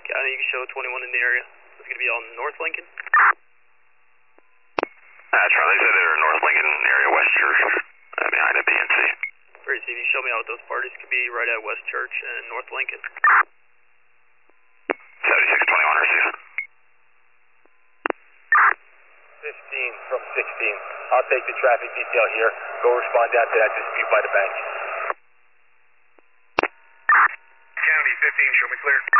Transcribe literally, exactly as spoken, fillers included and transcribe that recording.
County, you can show twenty-one in the area. It's going to be on North Lincoln. That's right. They said they were in North Lincoln area, West Church, uh, behind the B N C. Great, Steve. You show me out what those parties could be right at West Church and North Lincoln. seventy-six twenty-one, receive. fifteen from sixteen. I'll take the traffic detail here. Go respond down to that dispute by the bank. County fifteen, show me clear.